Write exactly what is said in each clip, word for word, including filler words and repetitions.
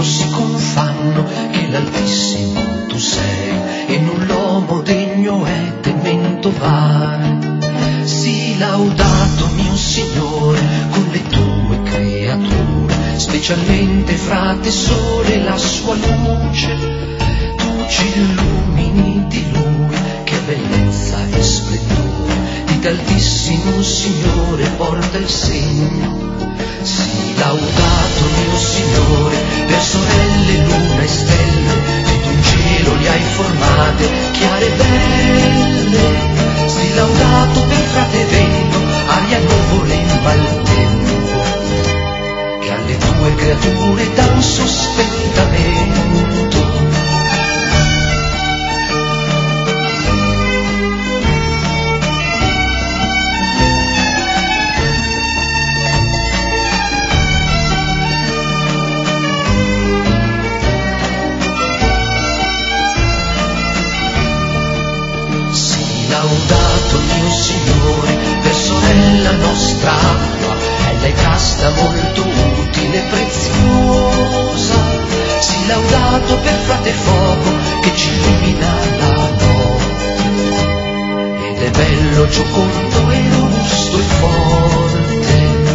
si confanno che l'Altissimo tu sei, e non l'uomo degno è temento vare. Sii laudato mio Signore con le tue creature, specialmente fra te sole e la sua luce. Tu ci illumini di Lui, che bellezza e splendore, di t'Altissimo Signore porta il segno. Sii laudato mio Signore per sorelle, luna e stelle, che tu in cielo li hai formate, chiare e belle. Sii laudato per frate vento, aria, nuvole in maltempo, che alle tue creature dan sostentamento. Laudato mio Signore per sorella nostra acqua, ella è casta, molto utile e preziosa. Sii laudato per frate fuoco, che ci illumina la notte, ed è bello, giocondo e robusto e forte.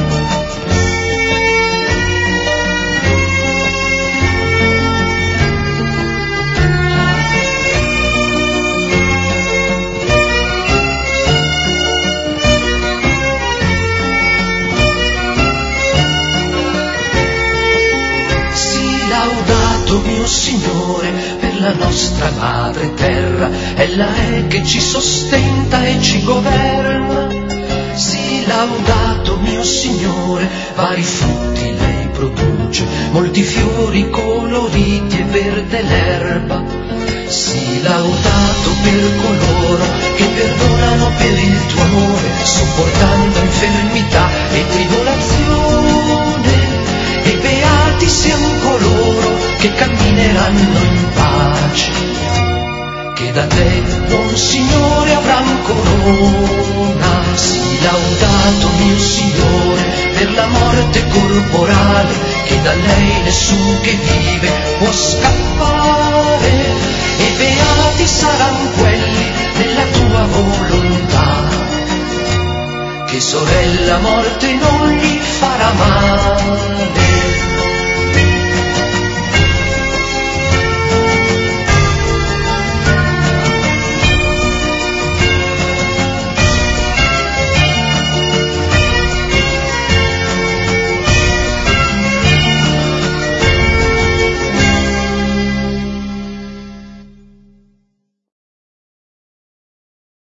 Mio Signore per la nostra madre terra, ella è che ci sostenta e ci governa. Sii laudato mio Signore, vari frutti lei produce, molti fiori coloriti e verde l'erba. Sii laudato per coloro che perdonano per il tuo amore, sopportando infermità e tribolazione. E beati siano coloro che cammineranno in pace, che da te, buon Signore, avran corona. Sii laudato mio Signore per la morte corporale, che da lei nessun che vive può scappare. E beati saranno quelli della tua volontà, che sorella morte non gli farà male.